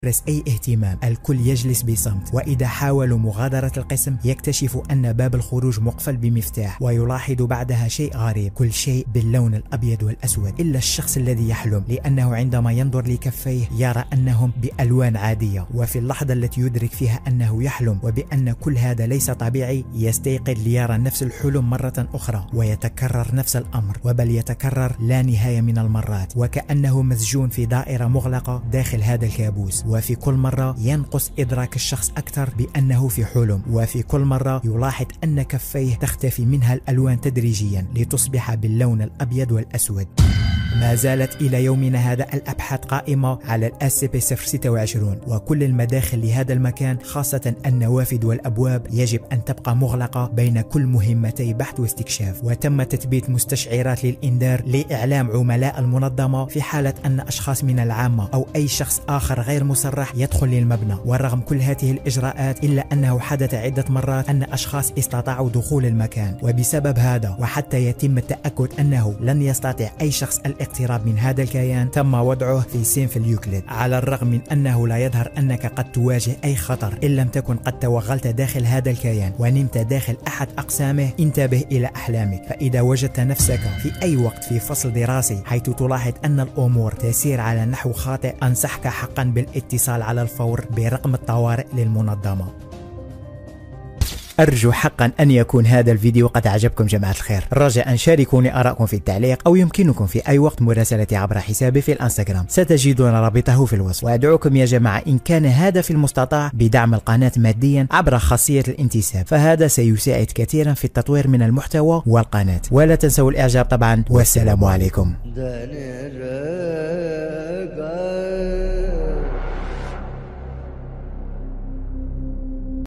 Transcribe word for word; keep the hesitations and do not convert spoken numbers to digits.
أي اهتمام، الكل يجلس بصمت، وإذا حاولوا مغادرة القسم يكتشفوا أن باب الخروج مقفل بمفتاح، ويلاحظ بعدها شيء غريب، كل شيء باللون الأبيض والأسود إلا الشخص الذي يحلم، لأنه عندما ينظر لكفيه يرى أنهم بألوان عادية، وفي اللحظة التي يدرك فيها أنه يحلم وبأن كل هذا ليس طبيعي يستيقظ ليرى نفس الحلم مرة أخرى، ويتكرر نفس الأمر، وبل يتكرر لا نهاية من المرات، وكأنه مسجون في دائرة مغلقة داخل هذا الكابوس. وفي كل مرة ينقص إدراك الشخص أكثر بأنه في حلم، وفي كل مرة يلاحظ أن كفيه تختفي منها الألوان تدريجيا لتصبح باللون الأبيض والأسود. ما زالت إلى يومنا هذا الأبحاث قائمة على الأس سي بي صفر ستة وعشرين، وكل المداخل لهذا المكان خاصة النوافذ والأبواب يجب أن تبقى مغلقة بين كل مهمتي بحث واستكشاف. وتم تثبيت مستشعرات للإنذار لإعلام عملاء المنظمة في حالة أن أشخاص من العامة أو أي شخص آخر غير مصرح يدخل للمبنى. ورغم كل هذه الإجراءات إلا أنه حدث عدة مرات أن أشخاص استطاعوا دخول المكان، وبسبب هذا وحتى يتم التأكد أنه لن يستطيع أي شخص الاقتراب من هذا الكيان تم وضعه في سينف اليوكليد، على الرغم من أنه لا يظهر أنك قد تواجه أي خطر إن لم تكن قد توغلت داخل هذا الكيان ونمت داخل أحد أقسامه. انتبه إلى أحلامك، فإذا وجدت نفسك في أي وقت في فصل دراسي حيث تلاحظ أن الأمور تسير على نحو خاطئ أنصحك حقا بالاتصال على الفور برقم الطوارئ للمنظمة. أرجو حقا أن يكون هذا الفيديو قد عجبكم جماعة الخير، رجاء شاركوني آراءكم في التعليق، أو يمكنكم في أي وقت مراسلتي عبر حسابي في الانستغرام، ستجدون رابطه في الوصف. وأدعوكم يا جماعة إن كان هذا في المستطاع بدعم القناة ماديا عبر خاصية الانتساب، فهذا سيساعد كثيرا في التطوير من المحتوى والقناة. ولا تنسوا الإعجاب طبعا، والسلام عليكم.